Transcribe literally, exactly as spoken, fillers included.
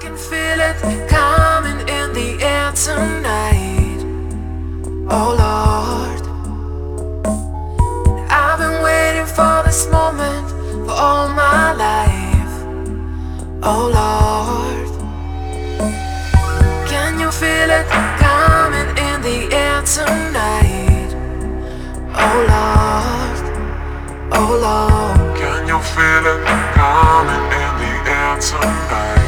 can feel it coming in the air tonight. Oh Lord, I've been waiting for this moment for all my life. Oh Lord, can you feel it coming in the air tonight? Oh Lord, oh Lord, can you feel it coming in the air tonight?